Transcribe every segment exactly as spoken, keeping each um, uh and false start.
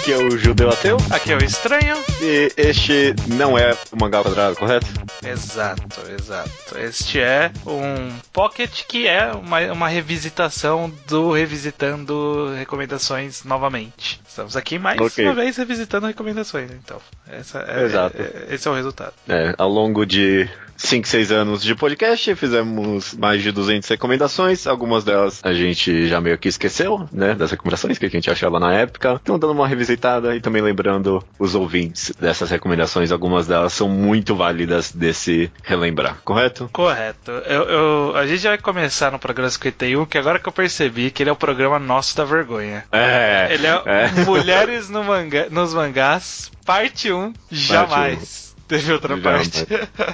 Aqui é o Judeu Ateu. Aqui é o Estranho. E este não é o Mangá ao Quadrado, correto? Exato, exato. Este é um Pocket que é uma, uma revisitação do Revisitando Recomendações novamente. Estamos aqui mais okay. uma vez revisitando recomendações, então. Essa é, Exato. É, esse é o resultado. É, ao longo de cinco, seis anos de podcast, fizemos mais de duzentas recomendações. Algumas delas a gente já meio que esqueceu, né, das recomendações que a gente achava na época. Então, dando uma revisitada e também lembrando os ouvintes dessas recomendações. Algumas delas são muito válidas desse relembrar, correto? Correto. Eu, eu, a gente vai começar no programa cinquenta e um, que agora que eu percebi que ele é o programa nosso da vergonha. É. Ele é, é. Mulheres no manga, nos mangás, parte um, jamais. Teve outra jamais. parte.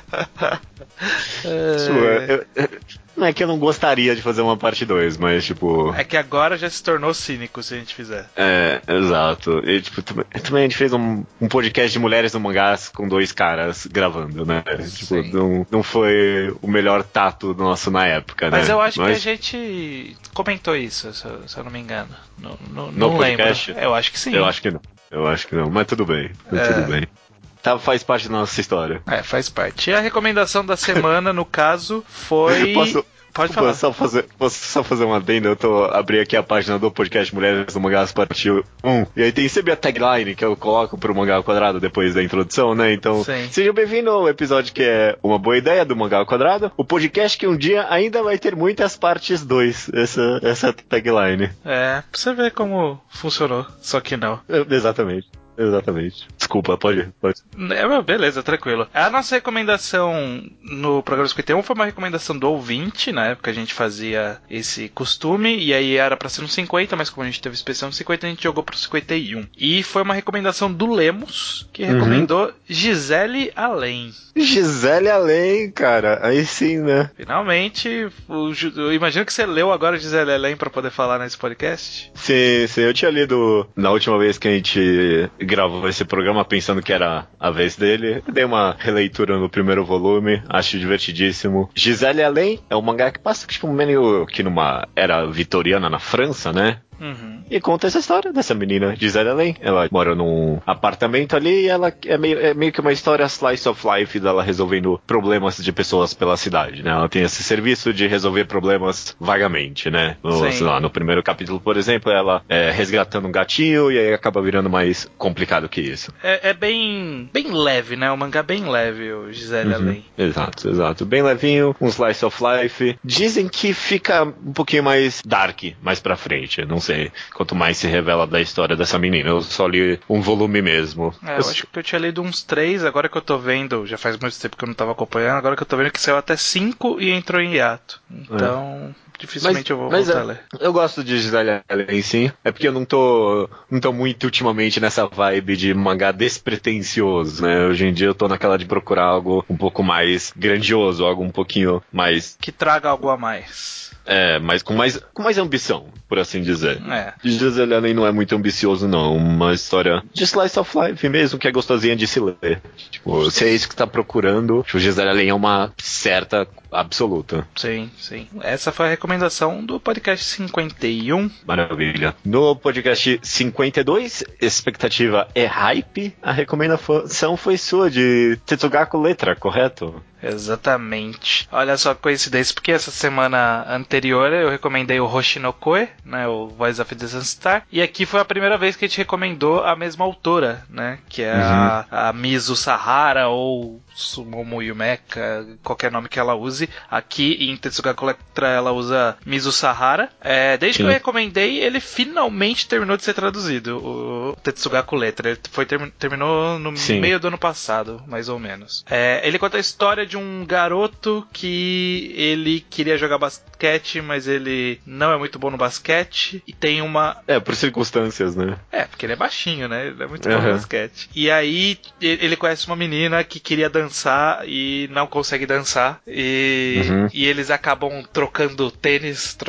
é... Não é que eu não gostaria de fazer uma parte dois, mas tipo... É que agora já se tornou cínico se a gente fizer. É, exato. E tipo, também a gente fez um, um podcast de mulheres no mangás com dois caras gravando, né? Tipo, não, não foi o melhor tato nosso na época, mas né? Eu acho mas... que a gente comentou isso, se eu, se eu não me engano. No, no, no não podcast? lembro. Eu acho que sim. Eu acho que não. Eu acho que não, mas tudo bem. É... Tudo bem. Tá, faz parte da nossa história. É, faz parte. E a recomendação da semana, no caso, foi... Posso... Pode falar. Posso só fazer, posso só fazer uma adenda? Eu tô abri aqui a página do podcast Mulheres no Mangás parte um. E aí tem sempre a tagline que eu coloco pro Mangá ao Quadrado depois da introdução, né? Então, Sim. Seja bem-vindo ao episódio que é uma boa ideia do Mangá ao Quadrado. O podcast que um dia ainda vai ter muitas partes dois. Essa, essa tagline. É, pra você ver como funcionou. Só que não. É, exatamente. Exatamente. Desculpa, pode, pode. É, beleza, tranquilo. A nossa recomendação no programa cinquenta e um foi uma recomendação do ouvinte. Na época a gente fazia esse costume, e aí era pra ser no cinquenta, mas como a gente teve especial no cinquenta, a gente jogou pro cinquenta e um. E foi uma recomendação do Lemos, que recomendou uhum. Gisele Além. Gisele Além, cara. Aí sim, né? Finalmente, o, eu imagino que você leu agora Gisele Além pra poder falar nesse podcast. Sim, sim. Eu tinha lido na última vez que a gente gravou esse programa pensando que era a vez dele. Eu dei uma releitura no primeiro volume, acho divertidíssimo. Gisele Além é um mangá que passa tipo, meio que numa era vitoriana na França, né? Uhum. E conta essa história dessa menina, Gisele Além. Ela mora num apartamento ali e ela é meio, é meio que uma história slice of life dela resolvendo problemas de pessoas pela cidade, né? Ela tem esse serviço de resolver problemas vagamente, né? No, sei lá, no primeiro capítulo, por exemplo, ela é resgatando um gatinho e aí acaba virando mais complicado que isso. É, é bem, bem leve, né? O mangá bem leve, o Gisele uhum. Além. Exato, exato. Bem levinho, um slice of life. Dizem que fica um pouquinho mais dark, mais pra frente. Não sei. Quanto mais se revela da história dessa menina. Eu só li um volume mesmo. É, eu, eu acho que eu tinha lido uns três, agora que eu tô vendo, já faz muito tempo que eu não tava acompanhando, agora que eu tô vendo que saiu até cinco e entrou em hiato. Então, é. dificilmente mas, eu vou mas voltar é, a ler. Eu gosto de Gisele Além, sim. É porque eu não tô, não tô muito ultimamente nessa vibe de mangá despretensioso, né? Hoje em dia eu tô naquela de procurar algo um pouco mais grandioso, algo um pouquinho mais... que traga algo a mais. É, mas com mais, com mais ambição, por assim dizer. É. Gisele Além não é muito ambicioso, não. Uma história de slice of life mesmo, que é gostosinha de se ler. Tipo, se é isso que tá procurando, tipo, Gisele Além é uma certa absoluta. Sim, sim. Essa foi a recomendação do podcast cinquenta e um. Maravilha. No podcast cinquenta e dois, expectativa é hype. A recomendação foi sua, de Tetsugaku Letra, correto? Exatamente. Olha só que coincidência, porque essa semana anterior eu recomendei o Hoshinokoe, né, o Voice of the Sunstar, e aqui foi a primeira vez que a gente recomendou a mesma autora, né, que é uhum. a, a Mizu Sahara ou Sumomo Yumeka, qualquer nome que ela use. Aqui em Tetsugaku Letra ela usa Mizu Sahara. É, desde Sim. que eu recomendei, ele finalmente terminou de ser traduzido, o Tetsugaku Letra. Ele foi, term, terminou no Sim. meio do ano passado, mais ou menos. É, ele conta a história de um garoto que ele queria jogar basquete, mas ele não é muito bom no basquete e tem uma... É, por circunstâncias, né? É, porque ele é baixinho, né? Ele é muito uhum. bom no basquete. E aí ele conhece uma menina que queria dançar e não consegue dançar e, uhum. e eles acabam trocando tênis, trocando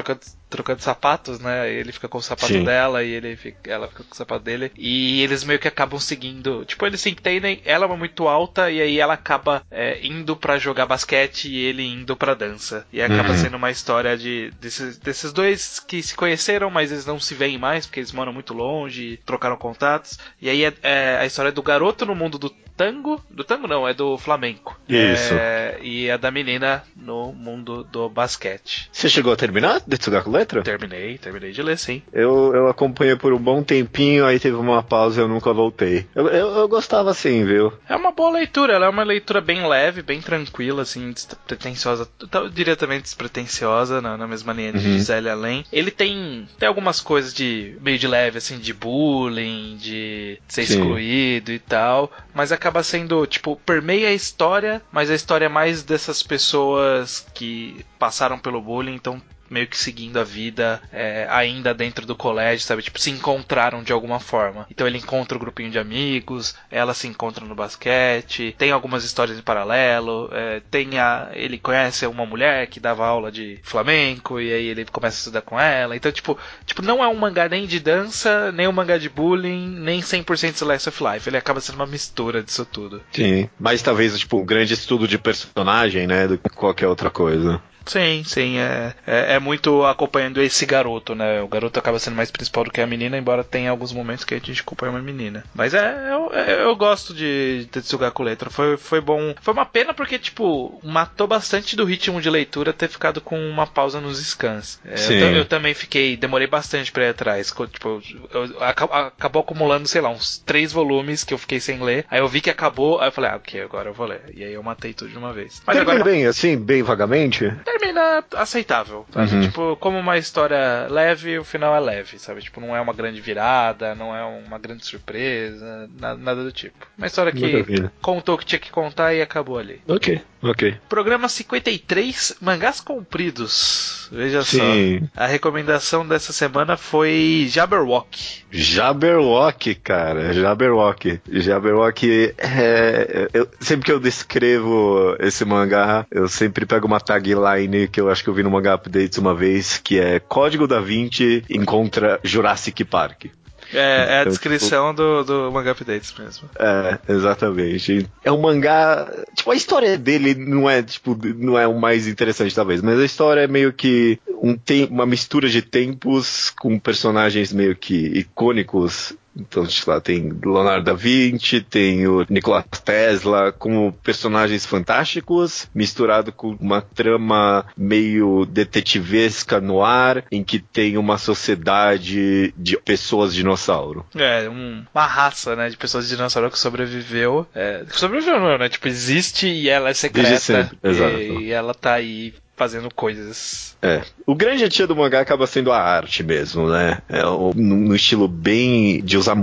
trocando sapatos, né? Ele fica com o sapato Sim. dela e ele fica, ela fica com o sapato dele. E eles meio que acabam seguindo. Tipo, eles se entendem, ela é muito alta e aí ela acaba é, indo pra jogar basquete e ele indo pra dança. E acaba Uhum. sendo uma história de desses, desses dois que se conheceram, mas eles não se veem mais porque eles moram muito longe, trocaram contatos. E aí é, é a história do garoto no mundo do tango. Do tango não, é do flamenco. Isso. É, e a da menina no mundo do basquete. Você chegou a terminar Tetsugaku Letra? Terminei, terminei de ler, sim. Eu, eu acompanhei por um bom tempinho, aí teve uma pausa e eu nunca voltei. Eu, eu, eu gostava assim, viu? É uma boa leitura, ela é uma leitura bem leve, bem tranquila, assim, despretensiosa, diretamente despretensiosa, na, na mesma linha de Uhum. Gisele Além. Ele tem, tem algumas coisas de meio de leve, assim, de bullying, de ser Sim. excluído e tal, mas acaba sendo, tipo, permeia a história, mas a história é mais dessas pessoas que passaram pelo bullying, então meio que seguindo a vida é, ainda dentro do colégio, sabe? Tipo, se encontraram de alguma forma. Então ele encontra o grupinho de amigos, ela se encontra no basquete, tem algumas histórias em paralelo, é, tem a, ele conhece uma mulher que dava aula de flamenco e aí ele começa a estudar com ela. Então, tipo, tipo não é um mangá nem de dança, nem um mangá de bullying, nem cem por cento Slice of Life. Ele acaba sendo uma mistura disso tudo. Sim. Mas talvez, tipo, um grande estudo de personagem, né? Do que qualquer outra coisa. Sim, sim, é, é, é muito acompanhando esse garoto, né? O garoto acaba sendo mais principal do que a menina, embora tenha alguns momentos que a gente acompanha uma menina. Mas é, eu, eu gosto de Tetsugaku Letra, foi, foi bom. Foi uma pena porque, tipo, matou bastante do ritmo de leitura ter ficado com uma pausa nos scans. É, Sim. eu, eu também fiquei, demorei bastante pra ir atrás. Tipo, eu, eu, acabou acumulando, sei lá, uns três volumes que eu fiquei sem ler. Aí eu vi que acabou, aí eu falei, ah, ok, agora eu vou ler. E aí eu matei tudo de uma vez. Mas Termina agora bem, assim, bem vagamente? termina aceitável, sabe? Uhum. Tipo, como uma história leve, o final é leve, sabe? Tipo, não é uma grande virada, não é uma grande surpresa, nada, nada do tipo. Uma história que Maravilha. contou o que tinha que contar e acabou ali. Ok, ok. Programa cinquenta e três, mangás compridos. Veja Sim. só. A recomendação dessa semana foi Jabberwock. Jabberwock, cara, Jabberwock. Jabberwock, é, eu, sempre que eu descrevo esse mangá, eu sempre pego uma tagline que eu acho que eu vi no Manga Updates uma vez, que é Código da Vinci encontra Jurassic Park. É, é a Então, descrição do, do Manga Updates mesmo. É, exatamente. É um mangá. Tipo, a história dele não é, tipo, não é o mais interessante, talvez, mas a história é meio que um tem, uma mistura de tempos com personagens meio que icônicos. Então, tipo, lá tem Leonardo da Vinci, tem o Nikola Tesla, como personagens fantásticos, misturado com uma trama meio detetivesca no ar, em que tem uma sociedade de pessoas dinossauro. É, um, uma raça, né, de pessoas de dinossauro que sobreviveu. É, sobreviveu não, né? Tipo, existe e ela é secreta. Desde sempre, exato. E, e ela tá aí fazendo coisas. É. O grande atia do mangá acaba sendo a arte mesmo, né? É um, no estilo bem de usar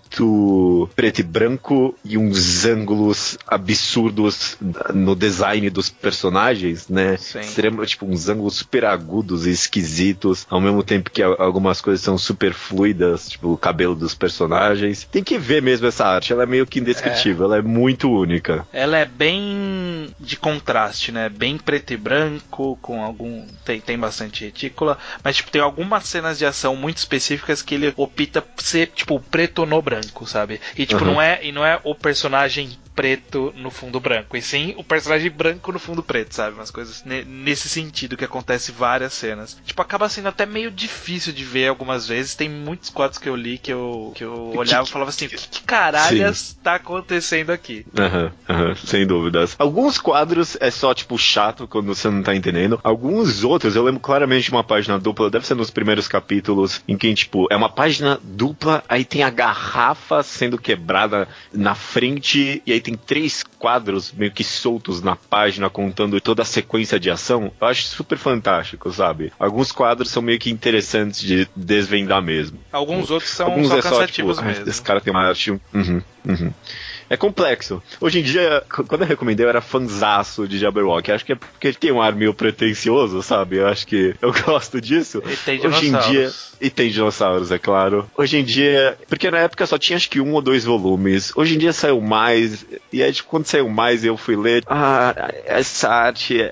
muito preto e branco e uns ângulos absurdos no design dos personagens, né? Sim. Extremo, tipo, uns ângulos super agudos e esquisitos, ao mesmo tempo que algumas coisas são super fluidas, tipo o cabelo dos personagens. Tem que ver mesmo essa arte, ela é meio que indescritível, é. Ela é muito única. Ela é bem de contraste, né? Bem preto e branco, com algum... Tem, tem bastante retícula, mas tipo, tem algumas cenas de ação muito específicas que ele opta por ser, tipo, preto no branco, sabe? E tipo, uhum. não é, e não é o personagem preto no fundo branco, e sim o personagem branco no fundo preto, sabe? Umas coisas ne- nesse sentido que acontece em várias cenas. Tipo, acaba sendo até meio difícil de ver algumas vezes. Tem muitos quadros que eu li que eu, que eu olhava e falava assim, o que, que caralhas sim. tá acontecendo aqui? Aham, uhum, uhum, sem dúvidas. Alguns quadros é só, tipo, chato quando você não tá entendendo. Alguns outros, eu lembro claramente de uma página dupla, deve ser nos primeiros capítulos, em que, tipo, é uma página dupla, aí tem a garrafa sendo quebrada na frente, e aí tem três quadros meio que soltos na página contando toda a sequência de ação. Eu acho super fantástico, sabe? Alguns quadros são meio que interessantes de desvendar mesmo. Alguns outros são Alguns só é cansativos só, tipo, mesmo. Esse cara tem uma arte... Uhum, uhum. É complexo. Hoje em dia, quando eu recomendei, eu era fanzaço de Jabberwock. Acho que é porque ele tem um ar meio pretencioso, sabe? Eu acho que eu gosto disso. E tem Hoje em dia... E tem dinossauros, é claro. Hoje em dia... Porque na época só tinha acho que um ou dois volumes. Hoje em dia saiu mais. E aí, quando saiu mais, eu fui ler. Ah, essa arte é,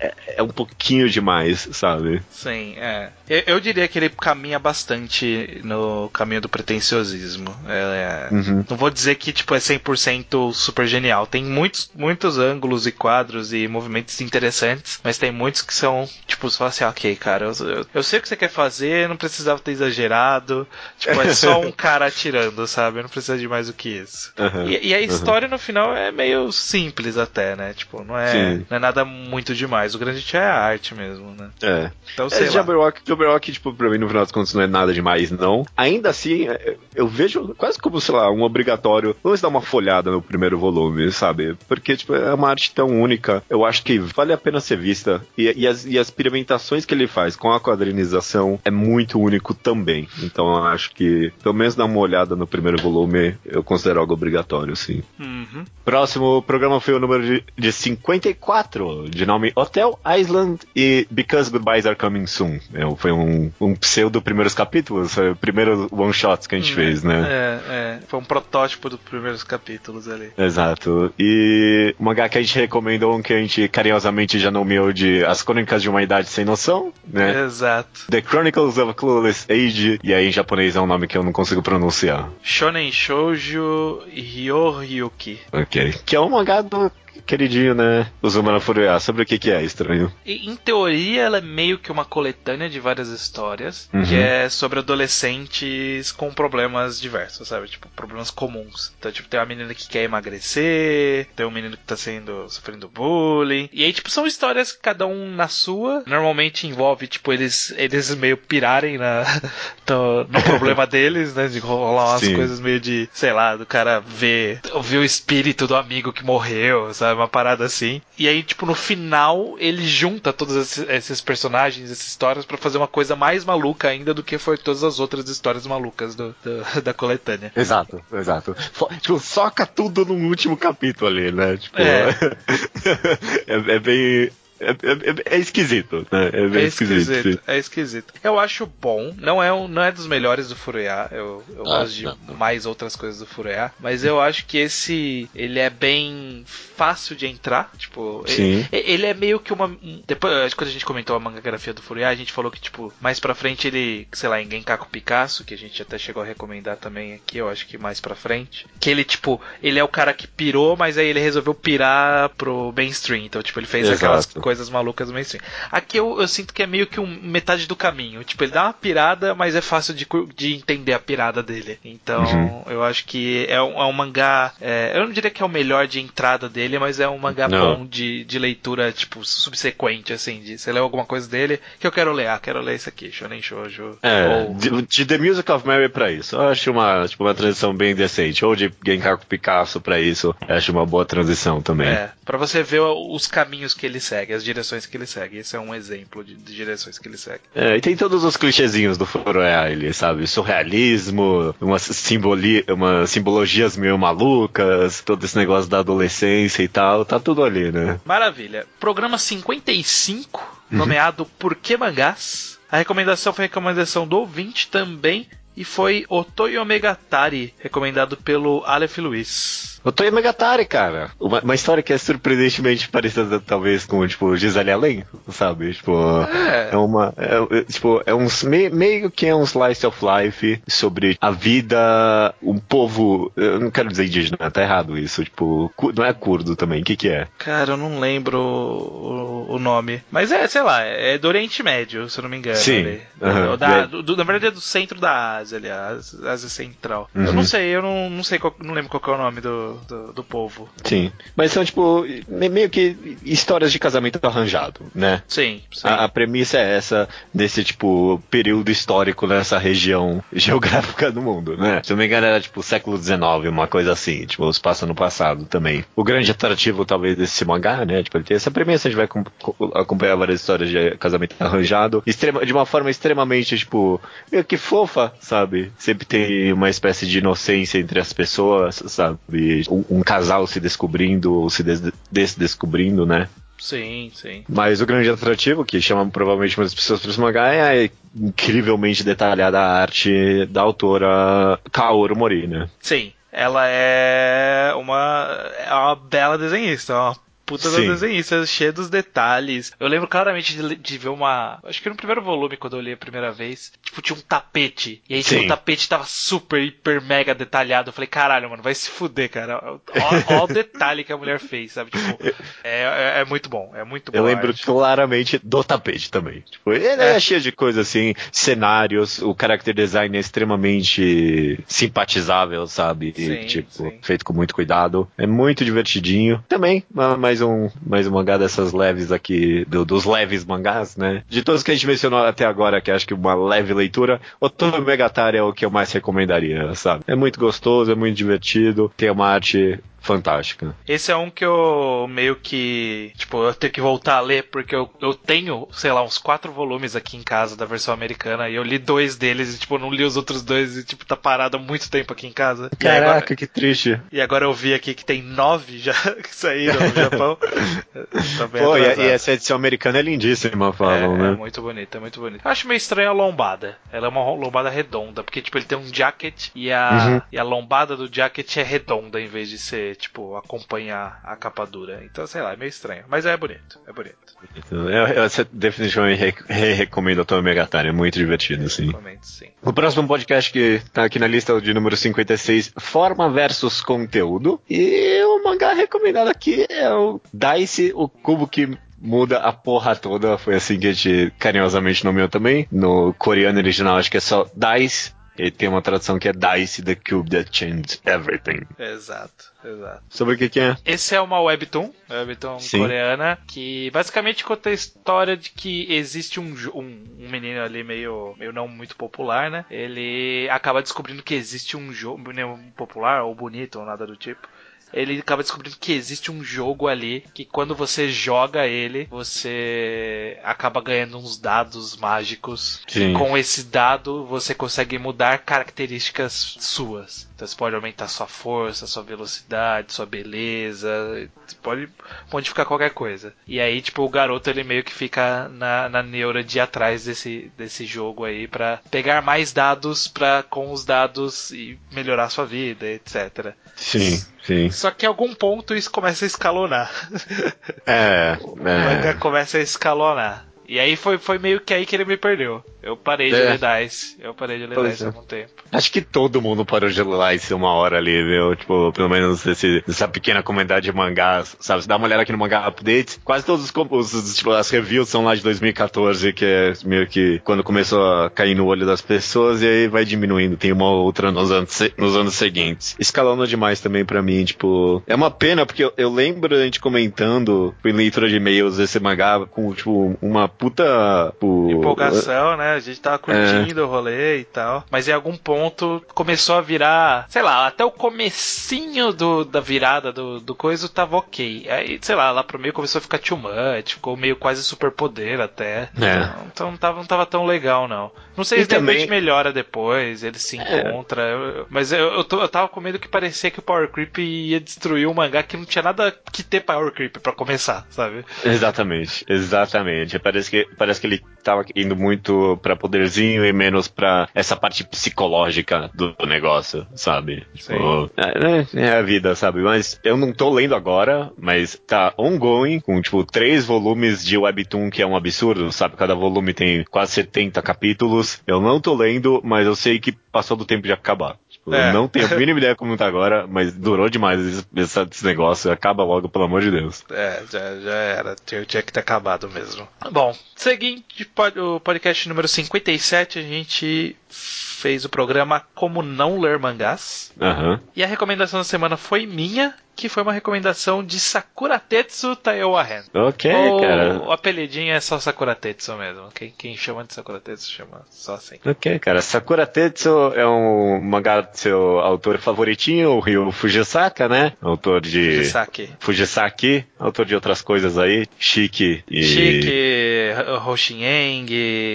é, é um pouquinho demais, sabe? Sim, é. Eu, eu diria que ele caminha bastante no caminho do pretenciosismo. É, Uhum. Não vou dizer que tipo, é cem por cento super genial. Tem muitos, muitos ângulos e quadros e movimentos interessantes, mas tem muitos que são, tipo, você fala assim, ok, cara, eu, eu, eu sei o que você quer fazer, não precisava ter exagerado. Tipo, é só um cara atirando, sabe? Não precisa de mais do que isso. Uhum. E, e a história uhum. no final é meio simples até, né? Tipo, não é, não é nada muito demais. O grande é a arte mesmo, né? É. Então, sei é, lá. Jabberwock, Jabberwock, tipo, pra mim, no final das contas, não é nada demais, não. Ainda assim, eu vejo quase como, sei lá, um obrigatório. Vamos dar uma folhada no primeiro volume, sabe? Porque, tipo, é uma arte tão única. Eu acho que vale a pena ser vista. E, e, as, e as experimentações que ele faz com a quadrinização é muito único também. Então, eu acho que, pelo menos dar uma olhada no primeiro volume, eu considero algo obrigatório, sim. Uhum. Próximo programa foi o número de, de cinquenta e quatro, de nome Hotel Island e Because Goodbyes Are Coming Soon. É, foi um, um pseudo primeiros capítulos, foi o primeiro one-shots que a gente hum, fez, né? É, é. Foi um protótipo dos primeiros capítulos ali. Exato. E o mangá que a gente recomendou, que a gente carinhosamente já nomeou de As Crônicas de uma Idade Sem Noção, né? Exato. The Chronicles of a Clueless Age, e aí em japonês é um nome que eu não consigo pronunciar. Shonen Shoujo Ryoryuki. Ok. Que é um mangá do queridinho, né? Uzumaki Furuya. Sobre o que que é, estranho? E, em teoria, ela é meio que uma coletânea de várias histórias, uhum. que é sobre adolescentes com problemas diversos, sabe? Tipo, problemas comuns. Então, tipo, tem uma menina que quer emagrecer, tem um menino que tá sendo, sofrendo bullying. E aí, tipo, são histórias cada um na sua. Normalmente envolve, tipo, eles, eles meio pirarem na, no, no problema deles, né? De rolar umas Sim. coisas meio de, sei lá, do cara ver, ver o espírito do amigo que morreu, sabe? Uma parada assim. E aí, tipo, no final, ele junta todos esses, esses personagens, essas histórias, pra fazer uma coisa mais maluca ainda do que foi todas as outras histórias malucas do, do, da coletânea. Exato, exato. Tipo, soca tudo num último capítulo ali, né? Tipo, é. é, é bem... É, é, é esquisito, né? É bem é esquisito. esquisito é esquisito. Eu acho bom. Não é, um, não é dos melhores do Furuya. Eu, eu ah, gosto de não, não. mais outras coisas do Furuya. Mas eu acho que esse... Ele é bem fácil de entrar. Tipo... Sim. Ele, ele é meio que uma... Depois, quando a gente comentou a mangagrafia do Furuya, a gente falou que, tipo... Mais pra frente ele... Sei lá, em Genkaku Picasso, que a gente até chegou a recomendar também aqui. Eu acho que mais pra frente. Que ele, tipo... Ele é o cara que pirou, mas aí ele resolveu pirar pro mainstream. Então, tipo, ele fez Exato. aquelas coisas malucas do mainstream. Aqui eu, eu sinto que é meio que um, metade do caminho. Tipo, ele dá uma pirada, mas é fácil de, de entender a pirada dele. Então, uhum. eu acho que é um, é um mangá... É, eu não diria que é o melhor de entrada dele, mas é um mangá não. bom de, de leitura, tipo, subsequente, assim. De, você leu alguma coisa dele que eu quero ler. Ah, quero ler isso aqui, Shonen Shoujo. É, ou... de, de The Music of Mary pra isso. Eu acho uma, tipo, uma transição bem decente. Ou de Genkaku Picasso pra isso. Eu acho uma boa transição também. É, pra você ver os caminhos que ele segue, as direções que ele segue. Esse é um exemplo de, de direções que ele segue. É, e tem todos os clichêzinhos do Furuya, ele, sabe? Surrealismo, umas, simboli umas simbologias meio malucas, todo esse negócio da adolescência e tal, tá tudo ali, né? Maravilha. Programa cinquenta e cinco, nomeado Por que Mangás? A recomendação foi a recomendação do ouvinte também, e foi Otoi Omegatari, recomendado pelo Aleph Luiz. Otoi Omegatari, cara. Uma, uma história que é surpreendentemente parecida, talvez, com, tipo, Gisele Allen, sabe? Tipo, é, é uma... É, tipo, é um... Meio, meio que é um slice of life sobre a vida... Um povo... Eu não quero dizer indígena, tá errado isso. Tipo, não é curdo também. O que que é? Cara, eu não lembro o, o nome. Mas é, sei lá, é do Oriente Médio, se eu não me engano. Sim. Ali. Uhum. Da, do, do, na verdade é do centro da Ásia, aliás. Ásia Central. Uhum. Eu não sei, eu não, não sei, qual, não lembro qual que é o nome do, do, do povo. Sim. Mas são, tipo, meio que histórias de casamento arranjado, né? Sim, sim. A, a premissa é essa, desse, tipo, período histórico nessa região geográfica do mundo, né? Se eu não me engano, era, tipo, século dezenove, uma coisa assim. Tipo, se passa no passado também. O grande atrativo, talvez, desse mangá, né? Tipo, ele tem essa premissa, a gente vai acompanhar várias histórias de casamento arranjado, extrema, de uma forma extremamente, tipo, meio que fofa, sabe? Sempre tem uma espécie de inocência entre as pessoas, sabe? Um, um casal se descobrindo ou se des descobrindo, né? Sim, sim. Mas o grande atrativo, que chama provavelmente muitas pessoas para esse mangá, é a incrivelmente detalhada arte da autora Kaoru Mori, né? Sim. Ela é uma, é uma bela desenhista, uma puta Sim. da desenhista, cheia dos detalhes. Eu lembro claramente de, de ver uma... Acho que no primeiro volume, quando eu li a primeira vez, tipo, tinha um tapete. E aí, tipo, Sim. o tapete tava super, hiper, mega detalhado. Eu falei, caralho, mano, vai se fuder, cara. Olha o detalhe que a mulher fez, sabe? Tipo, é, é, é muito bom, é muito bom. Eu lembro arte. claramente do tapete também. Tipo, ele é. é cheio de coisas assim, cenários, o character design é extremamente simpatizável, sabe? E, Sim, tipo, sim. feito com muito cuidado. É muito divertidinho. Também, mais um, mais um mangá dessas leves aqui, do, dos leves mangás, né? De todos que a gente mencionou até agora, que acho que uma leve leitura, Otome Megatari é o que eu mais recomendaria, sabe? É muito gostoso, é muito divertido, tem uma arte fantástica. Esse é um que eu meio que... Tipo, eu tenho que voltar a ler, porque eu, eu tenho, sei lá, uns quatro volumes aqui em casa da versão americana, e eu li dois deles, e tipo, não li os outros dois, e tipo, tá parado há muito tempo aqui em casa. Caraca, agora, que triste. E agora eu vi aqui que tem nove já que saíram no Japão. Tá bem Pô, e, atrasado. e essa edição americana é lindíssima, falam, É, né? é muito bonita, é muito bonita. Eu acho meio estranho a lombada. Ela é uma lombada redonda, porque tipo, ele tem um jacket e a, Uhum. e a lombada do jacket é redonda em vez de ser, tipo, acompanhar a capa dura. Então, sei lá, é meio estranho. Mas é bonito, é bonito. Eu, eu definitivamente re- re- recomendo o Tome Megatari, é muito divertido, sim. Recomendo, sim. O próximo podcast que tá aqui na lista é o de número cinquenta e seis, Forma versus Conteúdo. E o mangá recomendado aqui é o Dice, o cubo que muda a porra toda. Foi assim que a gente carinhosamente nomeou também. No coreano original acho que é só Dice. E tem uma tradução que é Dice, the Cube That Changed Everything. Exato, exato. Sobre o que que é? Esse é uma webtoon, uma webtoon Sim. coreana, que basicamente conta a história de que existe um, jo- um, um menino ali meio, meio não muito popular, né? Ele acaba descobrindo que existe um jogo, não popular ou bonito ou nada do tipo. Ele acaba descobrindo que existe um jogo ali que quando você joga ele, você acaba ganhando uns dados mágicos. Sim. E com esse dado você consegue mudar características suas. Então você pode aumentar sua força, sua velocidade, sua beleza. Você pode modificar qualquer coisa. E aí, tipo, o garoto ele meio que fica na, na neura de ir atrás desse, desse jogo aí pra pegar mais dados pra, com os dados e melhorar sua vida, etcétera. Sim, sim. Só que em algum ponto isso começa a escalonar. É, O manga é. começa a escalonar. E aí foi, foi meio que aí que ele me perdeu. Eu parei de É. ler Dice. Eu parei de ler Pois Dice é. há algum tempo. Acho que todo mundo parou de ler isso uma hora ali, viu? Tipo, pelo menos esse, essa pequena comunidade de mangás, sabe? Você dá uma olhada aqui no Mangá Update, quase todos os, os tipo, as reviews são lá de dois mil e quatorze, que é meio que quando começou a cair no olho das pessoas, e aí vai diminuindo, tem uma outra nos anos, se- nos anos seguintes. Escalando demais também pra mim, tipo, é uma pena, porque eu, eu lembro a gente comentando em leitura de e-mails esse mangá com, tipo, uma puta... Tipo, Empolgação, né? A gente tava curtindo o rolê e tal. Mas em algum ponto começou a virar, sei lá, até o comecinho do, da virada do, do coisa tava ok. Aí, sei lá, lá pro meio começou a ficar too much, ficou meio quase superpoder até. É. Então, então não, tava, não tava tão legal, não. Não sei E se de repente também- melhora depois, ele se É. encontra. eu- mas eu, eu, tô- eu tava com medo que parecia que o Power Creep ia destruir um mangá que não tinha nada que ter Power Creep pra começar, sabe? Exatamente, exatamente. Parece que, parece que ele tava indo muito pra poderzinho e menos pra essa parte psicológica do negócio, sabe? Tipo, é, é a vida, sabe? Mas eu não tô lendo agora, mas tá ongoing, com tipo três volumes de webtoon, que é um absurdo, sabe? Cada volume tem quase setenta capítulos. Eu não tô lendo, mas eu sei que passou do tempo de acabar. Tipo, É. eu não tenho a mínima ideia como tá agora, mas durou demais esse, esse, esse negócio. Acaba logo, pelo amor de Deus. É, já, já era. Tinha, tinha que ter acabado mesmo. Bom, seguinte, pod- o podcast número cinquenta e sete, a gente fez o programa Como Não Ler Mangás. Aham. E a recomendação da semana foi minha, que foi uma recomendação de Sakuratetsu Taiowahen. Ok, Ou cara. o apelidinho é só Sakuratetsu mesmo. Quem, quem chama de Sakuratetsu chama só assim. Ok, cara. Sakura Tetsu é um mangá do seu autor favoritinho, o Ryo Fujisaka, né? Autor de... Fujisaki. Fujisaki, autor de outras coisas aí. Chique e... Chique, Hoshieng,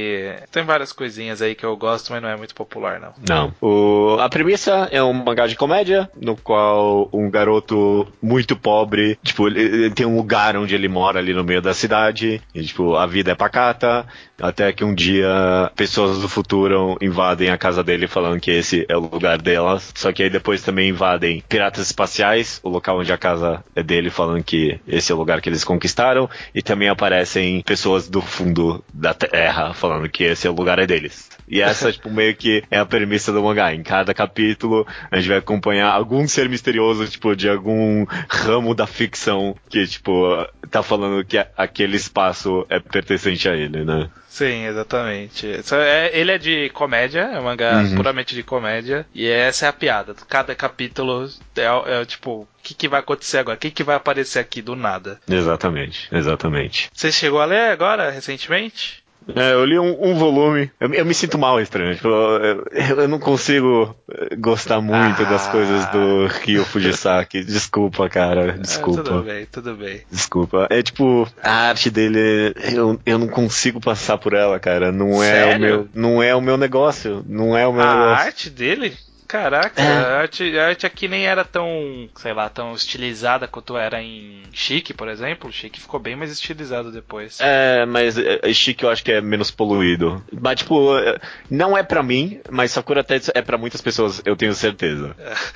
tem várias coisinhas aí que eu gosto, mas não é muito popular, não. Não. O... A premissa é um mangá de comédia, no qual um garoto tipo, muito pobre. Tipo, ele, ele tem um lugar onde ele mora ali no meio da cidade. E, tipo, a vida é pacata. Até que um dia, pessoas do futuro invadem a casa dele falando que esse é o lugar delas. Só que aí depois também invadem piratas espaciais, o local onde a casa é dele, falando que esse é o lugar que eles conquistaram. E também aparecem pessoas do fundo da Terra falando que esse é o lugar é deles. E essa, tipo, meio que é a premissa do mangá. Em cada capítulo, a gente vai acompanhar algum ser misterioso, tipo, de algum ramo da ficção que, tipo, tá falando que aquele espaço é pertencente a ele, né? Sim, exatamente. Isso é, ele é de comédia, é um mangá Uhum. puramente de comédia, e essa é a piada. Cada capítulo é, é tipo, o que, que vai acontecer agora? O que, que vai aparecer aqui do nada? Exatamente, exatamente. Você chegou a ler agora, recentemente? É, eu li um, um volume. Eu, eu me sinto mal, estranho. Tipo, eu, eu não consigo gostar muito ah. das coisas do Ryo Fujisaki. Desculpa, cara. Desculpa. É, tudo bem, tudo bem. Desculpa. É tipo, a arte dele, eu, eu não consigo passar por ela, cara. Não Sério? é o meu, não é o meu negócio. Não é o meu a negócio. A arte dele? Caraca, é. a, arte, a arte aqui nem era tão, sei lá, tão estilizada quanto era em Chique, por exemplo. O Chique ficou bem mais estilizado depois. É, mas é, Chique eu acho que é menos poluído. Mas, tipo, não é pra mim, mas Sakura Tetsu é pra muitas pessoas, eu tenho certeza.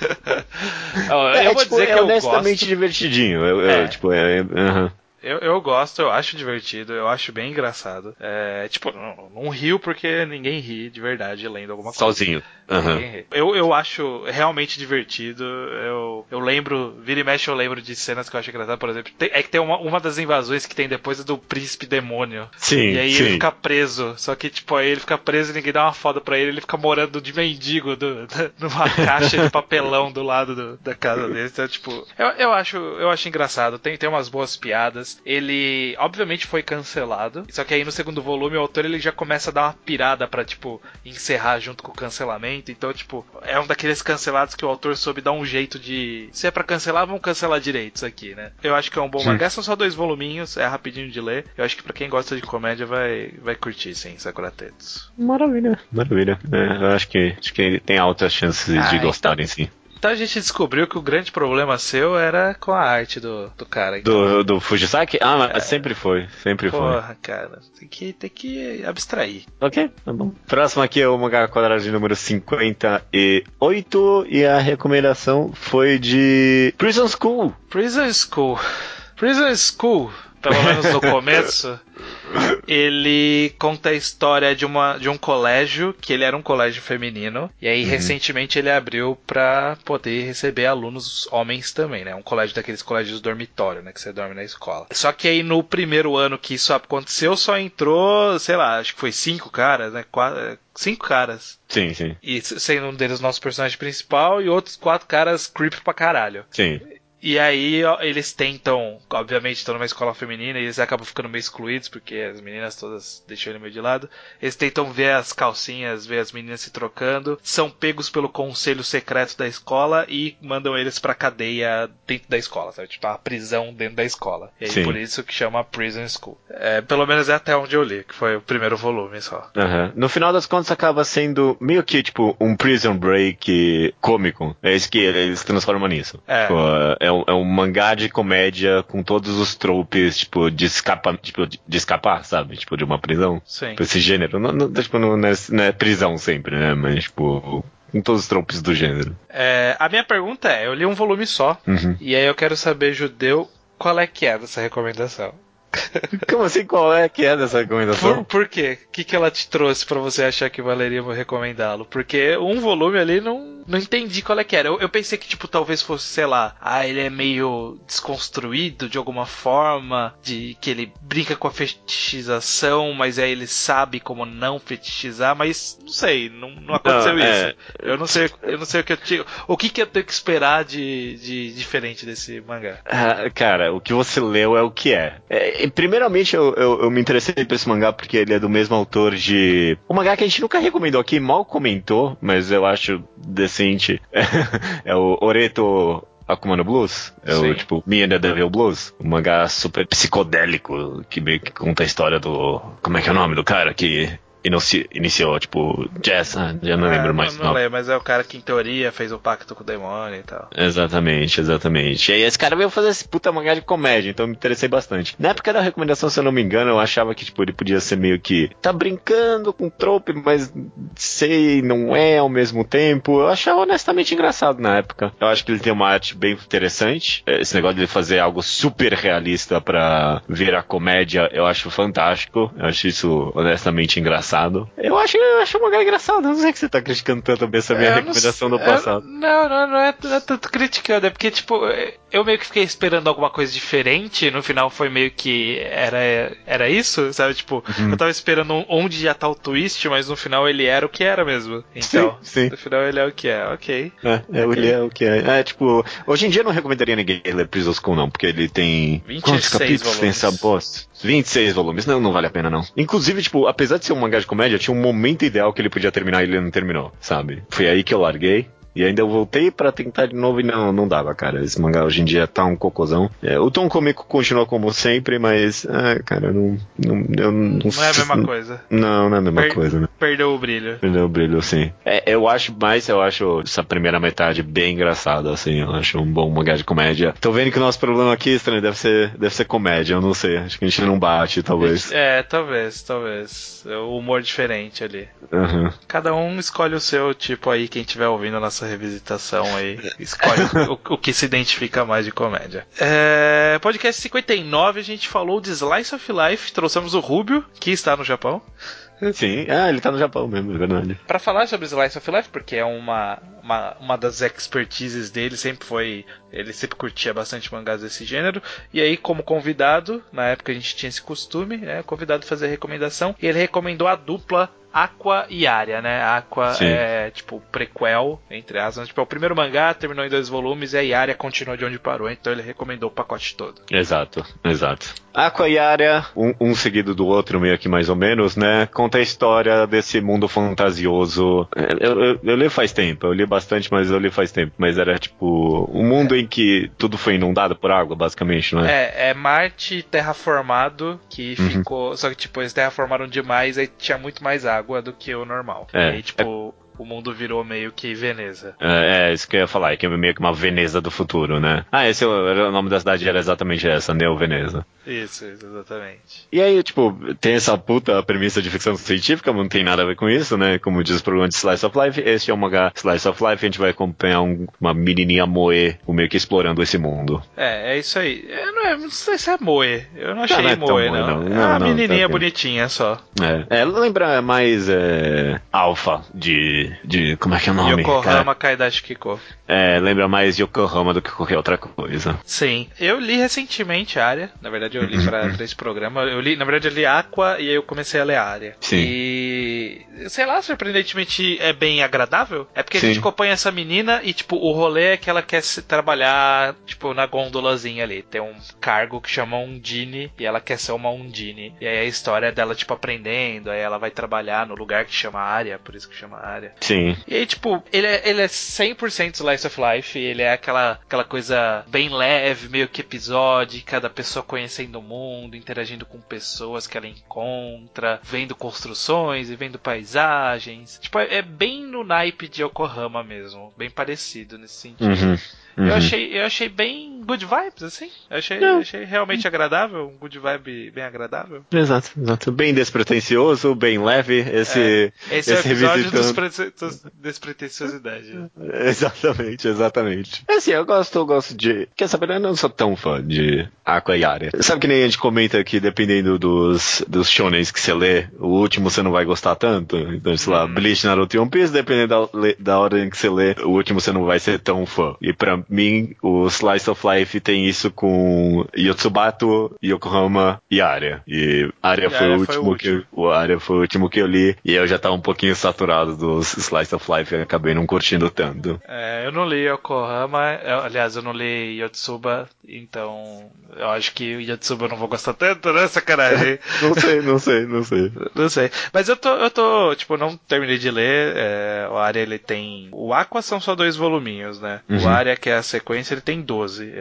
eu é, vou tipo, dizer que é eu honestamente gosto. divertidinho. Eu, eu, É. tipo, é... Uh-huh. Eu, eu gosto, eu acho divertido, eu acho bem engraçado. É, tipo, não, não rio porque ninguém ri de verdade lendo alguma coisa. Sozinho. Uhum. Eu, eu acho realmente divertido. Eu, eu lembro, vira e mexe, eu lembro de cenas que eu acho engraçado, por exemplo. Tem, é que tem uma, uma das invasões que tem depois é do príncipe demônio. Sim. E aí sim. ele fica preso. Só que, tipo, aí ele fica preso e ninguém dá uma foda pra ele. Ele fica morando de mendigo do, do, numa caixa de papelão do lado do, da casa dele. Então, tipo, eu, eu, acho, eu acho engraçado. Tem, tem umas boas piadas. Ele, obviamente, foi cancelado. Só que aí no segundo volume, o autor ele já começa a dar uma pirada pra, tipo, encerrar junto com o cancelamento. Então, tipo, é um daqueles cancelados que o autor soube dar um jeito de... Se é pra cancelar, vamos cancelar direito isso aqui, né? Eu acho que é um bom sim. mangá. São só dois voluminhos, é rapidinho de ler. Eu acho que pra quem gosta de comédia vai, vai curtir, sim, Sakura Tetsu. Maravilha, maravilha. É, eu acho que, acho que ele tem altas chances ah, de gostarem, então... sim. Então a gente descobriu que o grande problema seu era com a arte do, do cara. Então. Do, do Fujisaki? Ah, mas é. sempre foi, sempre Porra, foi. Porra, cara, tem que, tem que abstrair. Ok, tá bom. Próximo aqui é o mangá quadrado de número cinquenta e oito e a recomendação foi de Prison School. Prison School. Prison School, pelo menos no começo... Ele conta a história de, uma, de um colégio, que ele era um colégio feminino, e aí uhum. recentemente ele abriu pra poder receber alunos homens também, né? Um colégio daqueles colégios dormitório, né? Que você dorme na escola. Só que aí no primeiro ano que isso aconteceu, só entrou, sei lá, acho que foi cinco caras, né? Quatro, cinco caras. Sim, sim. E sendo um deles o nosso personagem principal, e outros quatro caras creep pra caralho. Sim. E aí ó, eles tentam, obviamente estão numa escola feminina e eles acabam ficando meio excluídos porque as meninas todas deixam ele meio de lado. Eles tentam ver as calcinhas, ver as meninas se trocando, são pegos pelo conselho secreto da escola e mandam eles pra cadeia dentro da escola, sabe? Tipo, uma prisão dentro da escola. E aí Sim. por isso que chama Prison School. É, pelo menos é até onde eu li, que foi o primeiro volume só. Uhum. No final das contas acaba sendo meio que tipo um Prison Break cômico. É isso que eles transformam nisso. É. Tipo, é um, é um mangá de comédia com todos os tropes, tipo, de escapa, tipo, de escapar, sabe? Tipo, de uma prisão. Sim. Tipo, esse gênero. Não, não, tipo, não, é, não é prisão sempre, né? Mas, tipo, com todos os tropes do gênero. É, a minha pergunta é, eu li um volume só, uhum. e aí eu quero saber, Judeu, qual é que é dessa recomendação? Como assim? Qual é que é dessa recomendação? Por, por quê? O que, que ela te trouxe pra você achar que valeria eu recomendá-lo? Porque um volume ali não, não entendi qual é que era. Eu, eu pensei que, tipo, talvez fosse, sei lá, ah, ele é meio desconstruído de alguma forma, de que ele brinca com a fetichização, mas aí ele sabe como não fetichizar, mas não sei, não, não aconteceu não, isso. É... Eu não sei, eu não sei o que eu tinha. O que, que eu tenho que esperar de, de diferente desse mangá? Ah, cara, o que você leu é o que é. é Primeiramente, eu, eu, eu me interessei por esse mangá porque ele é do mesmo autor de... Um mangá que a gente nunca recomendou aqui, mal comentou, mas eu acho decente. É o Oreto Akuma no Blues. É Sim. o, tipo, Me and the Devil Blues. Um mangá super psicodélico, que meio que conta a história do... Como é que é o nome do cara que... inici- iniciou, tipo, Jazz, ah, já não é, lembro mais. Não, não lembro, mas é o cara que em teoria fez o pacto com o demônio e tal. Exatamente, exatamente. E aí esse cara veio fazer esse puta mangá de comédia, então eu me interessei bastante. Na época da recomendação, se eu não me engano, eu achava que, tipo, ele podia ser meio que tá brincando com trope, mas sei, não é ao mesmo tempo. Eu achava honestamente engraçado na época. Eu acho que ele tem uma arte bem interessante. Esse negócio de ele fazer algo super realista pra virar comédia, eu acho fantástico. Eu acho isso honestamente engraçado. Eu acho, eu acho um mangá engraçado. Não sei que você tá criticando tanto essa minha Eu recomendação não, do passado. eu, não, não, não é, não é tanto criticando, é porque, tipo, eu meio que fiquei esperando alguma coisa diferente, no final foi meio que era, era isso, sabe? Tipo, Uhum. eu tava esperando onde já tá o twist, mas no final ele era o que era mesmo. Então, sim, sim. no final ele é o que é, ok. É, é, okay. Ele é o que é. É, tipo, hoje em dia eu não recomendaria ninguém ler Prison School, não, porque ele tem. Quantos capítulos volumes. tem essa bosta? vinte e seis volumes. Não, não vale a pena, não. Inclusive, tipo, apesar de ser um mangá de comédia, tinha um momento ideal que ele podia terminar e ele não terminou, sabe? Foi aí que eu larguei. E ainda eu voltei pra tentar de novo e não, não dava, cara. Esse mangá hoje em dia tá um cocôzão. É, o tom cômico continua como sempre, mas, ah, cara, não, não, eu não, não é a mesma coisa. Não, não é a mesma per- coisa, né? Perdeu o brilho. Perdeu o brilho, sim. É, eu acho mais, eu acho essa primeira metade bem engraçada, assim. Eu acho um bom mangá de comédia. Tô vendo que o nosso problema aqui, estranho, deve ser, deve ser comédia, eu não sei. Acho que a gente não bate, talvez. É, talvez, talvez. O humor diferente ali. Uhum. Cada um escolhe o seu tipo aí, quem estiver ouvindo a nossa revisitação aí, escolhe o, o que se identifica mais de comédia. É, podcast cinquenta e nove, a gente falou de Slice of Life, trouxemos o Rubio, que está no Japão. Sim, ah, ele tá no Japão mesmo, é verdade. Pra falar sobre Slice of Life, porque é uma, uma, uma das expertises dele, sempre foi, ele sempre curtia bastante mangás desse gênero, e aí como convidado, na época a gente tinha esse costume, né, convidado a fazer a recomendação, e ele recomendou a dupla Aqua e Aria, né? Aqua Sim. é tipo prequel, entre aspas. Tipo, é o primeiro mangá, terminou em dois volumes, e aí Aria continua de onde parou, então ele recomendou o pacote todo. Exato, exato. Aqua e Aria, um, um seguido do outro, meio que mais ou menos, né? Conta a história desse mundo fantasioso. Eu, eu, eu li faz tempo, eu li bastante, mas eu li faz tempo. Mas era tipo um mundo é. em que tudo foi inundado por água, basicamente, não é? É, é Marte terraformado, que uhum. ficou. Só que tipo, eles terraformaram demais, aí tinha muito mais água do que o normal. É, e aí, tipo, é... o mundo virou meio que Veneza. É, é, isso que eu ia falar, é que é meio que uma Veneza do futuro, né? Ah, esse o nome da cidade era exatamente essa, Neo Veneza. Isso, isso, exatamente. E aí, tipo, tem essa puta premissa de ficção científica, não tem nada a ver com isso, né? Como diz o programa de Slice of Life, esse é um mangá Slice of Life, a gente vai acompanhar um, uma menininha moe, meio que explorando esse mundo. É, é isso aí. Eu não, é, não sei se é moe, eu não achei não, não é moe, moe, não. não. É não uma não, menininha tá bonitinha só. É, ela lembra mais é, alfa de, de... como é que é o nome? Yokohama Kaidashi Kiko. É, lembra mais Yokohama do que qualquer outra coisa. Sim, eu li recentemente a Aria, na verdade eu li pra, pra esse programa, eu li, na verdade eu li Aqua e aí eu comecei a ler a Aria. Sim. E, sei lá, surpreendentemente é bem agradável, é porque Sim. a gente acompanha essa menina e tipo, o rolê é que ela quer se trabalhar, tipo, na gondolazinha ali, tem um cargo que chama Undine e ela quer ser uma Undine, e aí a história dela, tipo, aprendendo, aí ela vai trabalhar no lugar que chama Aria, por isso que chama Aria. Sim. E aí, tipo, ele é, ele é cem por cento Slice of Life, ele é aquela, aquela coisa bem leve, meio que episódica, da pessoa conhecendo o mundo, interagindo com pessoas que ela encontra, vendo construções e vendo paisagens. Tipo, é, é bem no naipe de Yokohama mesmo, bem parecido nesse sentido. Uhum. Uhum. Eu, achei, eu achei bem good vibes, assim. Eu achei, eu achei realmente agradável, um good vibe bem agradável. Exato, exato. Bem despretensioso, bem leve. Esse, é, esse, esse é o episódio dos pre- dos despretensiosidade. Exatamente, exatamente. É assim, eu gosto, eu gosto de... Quer saber, eu não sou tão fã de Aqua e Aria. Sabe que nem a gente comenta que dependendo dos, dos shonens que você lê, o último você não vai gostar tanto. Então, sei lá, hum. Bleach, Naruto e One Piece, dependendo da, da ordem que você lê, o último você não vai ser tão fã. E pra mim, o Slice of Life tem isso com Yotsubato, Yokohama e Aria. E Aria foi, o último, foi o último que o Aria foi o último que eu li e eu já tava um pouquinho saturado dos Slice of Life e acabei não curtindo tanto. É, eu não li Yokohama, eu, aliás, eu não li Yotsuba, então eu acho que Yotsuba eu não vou gostar tanto, né, sacanagem. não sei, não sei, não sei. Não sei. Mas eu tô, eu tô, tipo, não terminei de ler, é, o Aria ele tem... O Aqua são só dois voluminhos, né? Uhum. O Aria, que é a sequência, ele tem doze. Ele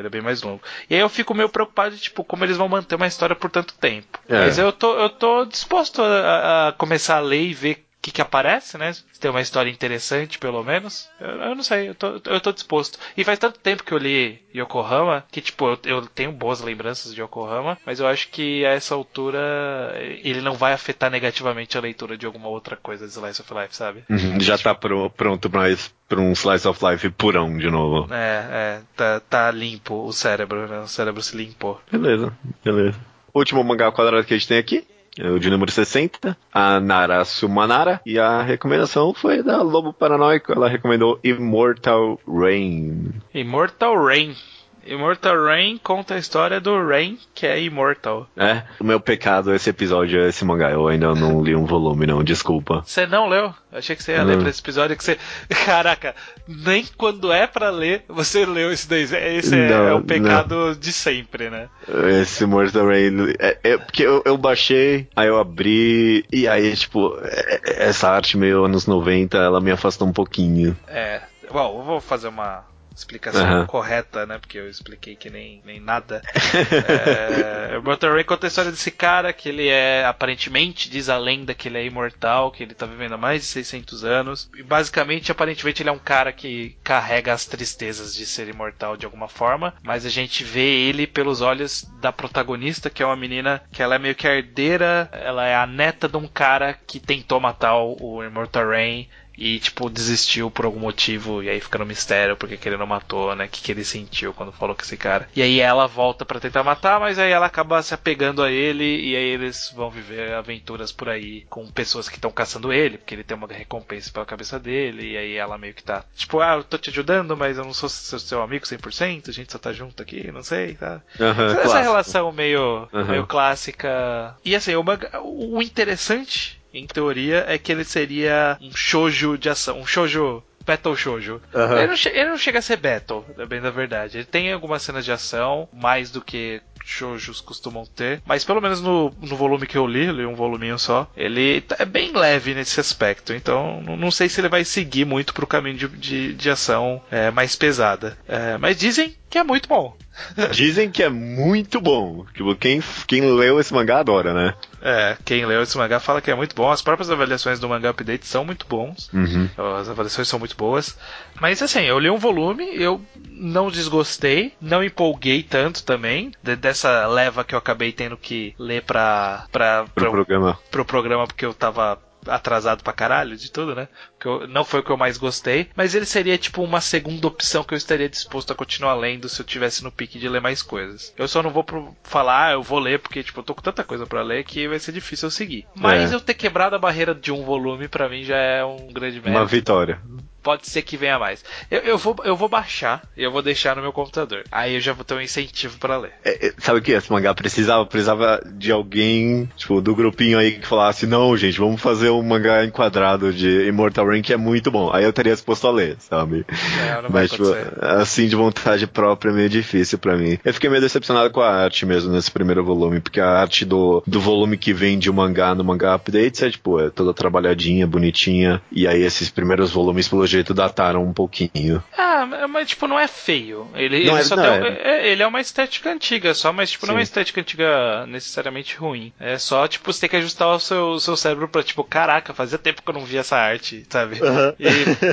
ele é bem mais longo. E aí eu fico meio preocupado de, tipo, como eles vão manter uma história por tanto tempo. É. Mas eu tô, eu tô disposto a, a começar a ler e ver o que, que aparece, né? Se tem uma história interessante, pelo menos. Eu, eu não sei, eu tô, eu tô disposto. E faz tanto tempo que eu li Yokohama, que, tipo, eu, eu tenho boas lembranças de Yokohama, mas eu acho que a essa altura ele não vai afetar negativamente a leitura de alguma outra coisa de Slice of Life, sabe? Uhum, já tá pro, pronto pra, pra um Slice of Life purão de novo. É, é, tá, tá limpo o cérebro, né? O cérebro se limpou. Beleza, beleza. Último mangá quadrado que a gente tem aqui. É o de número sessenta, a Nara Sumanara, e a recomendação foi da Lobo Paranoico, ela recomendou Immortal Rain. Immortal Rain. Immortal Rain conta a história do Rain, que é imortal. É, o meu pecado esse episódio é esse mangá, eu ainda não li um volume não, desculpa. Você não leu? Eu achei que você ia não. ler pra esse episódio que você... Caraca, nem quando é pra ler, você leu esse daí. Esse é, não, é o pecado não. de sempre, né? Esse Immortal Rain, é, é, porque eu, eu baixei, aí eu abri, e aí, tipo, é, essa arte meio anos noventa, ela me afastou um pouquinho. É, bom, eu vou fazer uma explicação Uhum. correta, né? Porque eu expliquei que nem, nem nada. é, o Immortal Rain conta a história desse cara, que ele é, aparentemente, diz a lenda que ele é imortal, que ele tá vivendo há mais de seiscentos anos. E basicamente, aparentemente, ele é um cara que carrega as tristezas de ser imortal de alguma forma, mas a gente vê ele pelos olhos da protagonista, que é uma menina que ela é meio que a herdeira, ela é a neta de um cara que tentou matar o, o Immortal Rain e, tipo, desistiu por algum motivo, e aí fica no mistério porque que ele não matou, né? O que, que ele sentiu quando falou com esse cara. E aí ela volta pra tentar matar, mas aí ela acaba se apegando a ele, e aí eles vão viver aventuras por aí com pessoas que estão caçando ele, porque ele tem uma recompensa pela cabeça dele, e aí ela meio que tá, tipo, ah, eu tô te ajudando, mas eu não sou seu, seu amigo cem por cento, a gente só tá junto aqui, não sei, tá? Uhum, Essa clássico. relação meio, uhum. meio clássica. E assim, o, manga, o interessante, em teoria, é que ele seria um shoujo de ação, um shoujo, battle shoujo. Uhum. Ele, não ele não chega a ser battle, é bem da verdade. Ele tem algumas cenas de ação, mais do que shoujos costumam ter, mas pelo menos no, no volume que eu li, eu li um voluminho só, ele é bem leve nesse aspecto, então não sei se ele vai seguir muito pro caminho de, de, de ação é, mais pesada. É, mas dizem que é muito bom. Dizem que é muito bom. Tipo, quem, quem leu esse mangá adora, né? É, quem leu esse mangá fala que é muito bom. As próprias avaliações do Mangá Update são muito bons. Uhum. As avaliações são muito boas. Mas assim, eu li um volume, eu não desgostei, não empolguei tanto também. De, dessa leva que eu acabei tendo que ler pra, pra, Pro pra, programa. pro programa, porque eu tava atrasado pra caralho de tudo, né? Que eu, não foi o que eu mais gostei, mas ele seria tipo uma segunda opção que eu estaria disposto a continuar lendo se eu tivesse no pique de ler mais coisas. Eu só não vou pro, falar, ah, eu vou ler porque tipo, eu tô com tanta coisa pra ler que vai ser difícil eu seguir. Mas É. eu ter quebrado a barreira de um volume pra mim já é um grande mérito. Uma vitória. Pode ser que venha mais. Eu, eu, vou, eu vou baixar e eu vou deixar no meu computador. Aí eu já vou ter um incentivo pra ler. É, é, sabe o que esse mangá precisava? Precisava de alguém, tipo, do grupinho aí que falasse, não, gente, vamos fazer um mangá enquadrado de Immortal Rain que é muito bom. Aí eu teria disposto a ler, sabe? Não, não Mas, vai tipo, acontecer. assim, de vontade própria é meio difícil pra mim. Eu fiquei meio decepcionado com a arte mesmo nesse primeiro volume, porque a arte do, do volume que vem de um mangá no Mangá Updates é, tipo, é toda trabalhadinha, bonitinha. E aí esses primeiros volumes, pelo jeito, dataram um pouquinho. Ah, mas tipo, não é feio. Ele, Não ele é- só não tem um- é. é- ele é uma estética antiga só, mas tipo, não é uma Sim. estética antiga necessariamente ruim. É só, tipo, você tem que ajustar o seu, o seu cérebro pra, tipo, caraca, fazia tempo que eu não via essa arte, sabe? Uhum. E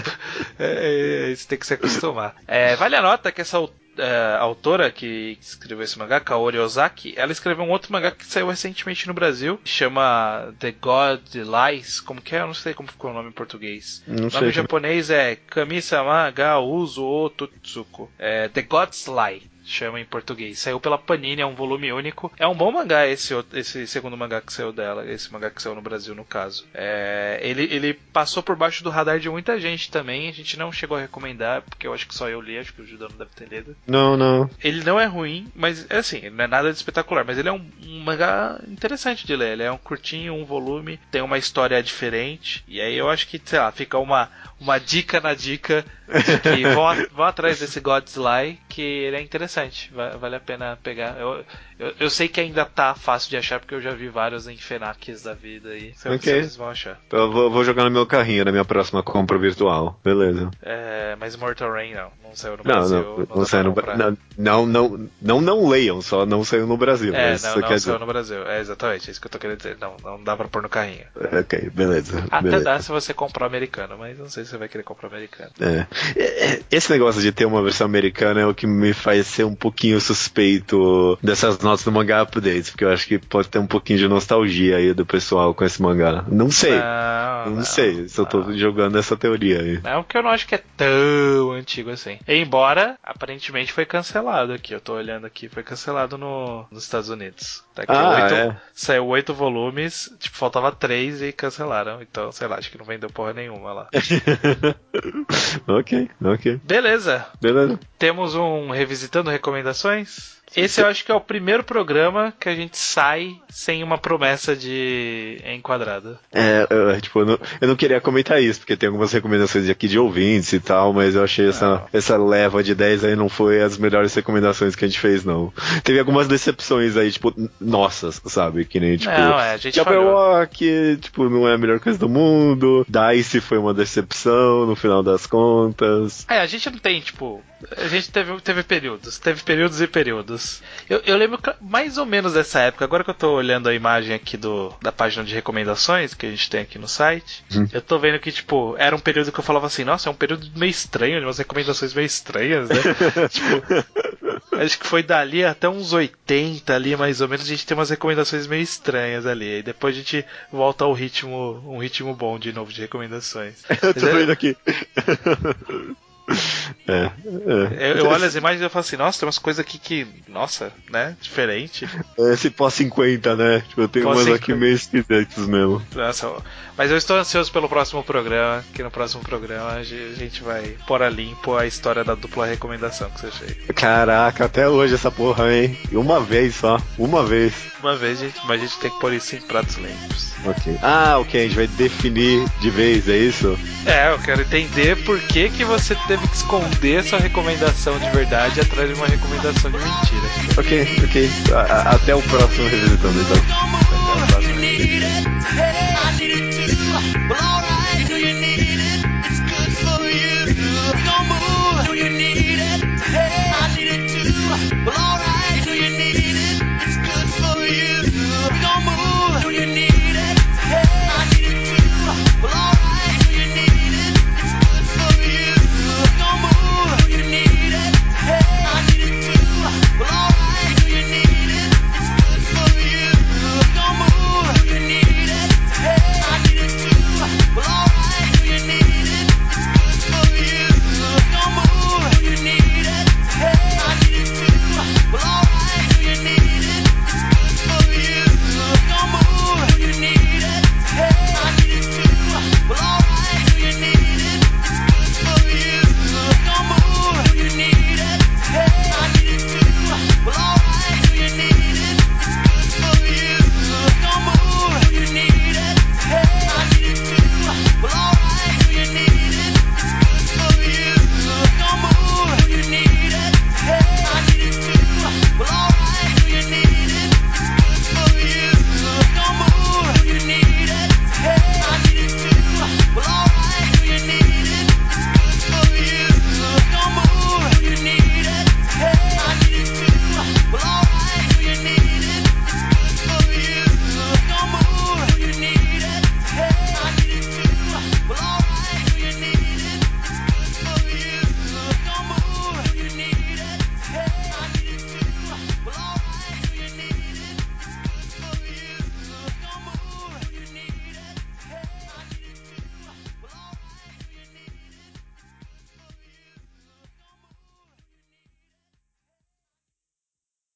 é, é, você tem que se acostumar. É, vale a nota que essa é, autora que escreveu esse mangá, Kaori Ozaki, ela escreveu um outro mangá que saiu recentemente no Brasil, chama The God Lies, como que é? Eu não sei como ficou o nome em português. Não O sei. nome em japonês é Kami-sama ga uzu o Totsuko. É The God's Lie, chama em português. Saiu pela Panini, é um volume único. É um bom mangá esse, outro- esse segundo mangá que saiu dela, esse mangá que saiu no Brasil, no caso. É, ele, ele passou por baixo do radar de muita gente também, a gente não chegou a recomendar, porque eu acho que só eu li, acho que o Judão não deve ter lido. Não, não. Ele não é ruim, mas é assim, não é nada de espetacular, mas ele é um, um mangá interessante de ler. Ele é um curtinho, um volume, tem uma história diferente, e aí eu acho que, sei lá, fica uma, uma dica na dica de que vão, a- vão atrás desse God's Lie, que ele é interessante. interessante, vale a pena pegar. Eu, eu, eu sei que ainda tá fácil de achar, porque eu já vi vários em Fenak's da vida aí. Então okay. Vocês vão achar. Então eu vou, vou jogar no meu carrinho na minha próxima compra virtual. Beleza. É, mas Mortal Rain não, não saiu no não, Brasil. Não, não, não, não saiu no Brasil. Não, não, não, não leiam, só não saiu no Brasil. É, mas não, isso não quer saiu dizer... no Brasil. É exatamente, é isso que eu tô querendo dizer. Não, não dá pra pôr no carrinho. Ok, beleza. Até beleza. dá se você comprar americano, mas não sei se você vai querer comprar americano. É. Esse negócio de ter uma versão americana é o que me faz ser um pouquinho suspeito dessas notas do mangá updates, porque eu acho que pode ter um pouquinho de nostalgia aí do pessoal com esse mangá. Não sei. Não, não, não sei, só tô não. jogando essa teoria aí. Não, porque eu não acho que é tão antigo assim. Embora, aparentemente foi cancelado aqui. Eu tô olhando aqui, foi cancelado no, nos Estados Unidos. Tá aqui, ah, oito, é? Saiu oito volumes, tipo, faltava três e cancelaram. Então, sei lá, acho que não vendeu porra nenhuma lá. ok, ok. Beleza. Beleza. Temos um Revisitando Recomendações. Esse eu acho que é o primeiro programa que a gente sai sem uma promessa de enquadrada. É, eu, tipo, eu não, eu não queria comentar isso, porque tem algumas recomendações aqui de ouvintes e tal, mas eu achei essa, essa leva de dez aí não foi as melhores recomendações que a gente fez, não. Teve algumas decepções aí, tipo, nossas, sabe? Que nem, tipo... Não, é, a gente falhou. Walk, tipo, não é a melhor coisa do mundo. Dice foi uma decepção, no final das contas. É, a gente não tem, tipo... A gente teve, teve períodos, teve períodos e períodos. Eu, eu lembro mais ou menos dessa época, agora que eu tô olhando a imagem aqui do, da página de recomendações que a gente tem aqui no site, hum. eu tô vendo que, tipo, era um período que eu falava assim, nossa, é um período meio estranho, umas recomendações meio estranhas, né? Tipo, acho que foi dali até uns oitenta ali, mais ou menos, a gente tem umas recomendações meio estranhas ali. E depois a gente volta ao ritmo, um ritmo bom de novo de recomendações. Eu tô Mas vendo é... aqui. É, é. Eu, eu olho as imagens e eu falo assim, nossa, tem umas coisas aqui que, nossa, né, diferente. Esse pós cinquenta, né? Tipo, eu tenho umas aqui meio esquisitas mesmo. Nossa, mas eu estou ansioso pelo próximo programa, que no próximo programa a gente vai pôr a limpo a história da dupla recomendação que você fez. Caraca, até hoje essa porra, hein? Uma vez só, uma vez. Uma vez, gente, mas a gente tem que pôr isso em pratos limpos. Ok. Ah, ok, a gente vai definir de vez, é isso? É, eu quero entender por que, que você teve que esconder sua recomendação de verdade atrás de uma recomendação de mentira. Ok, ok. A- a- até o próximo Revisitando, então. Até o próximo Revisitando.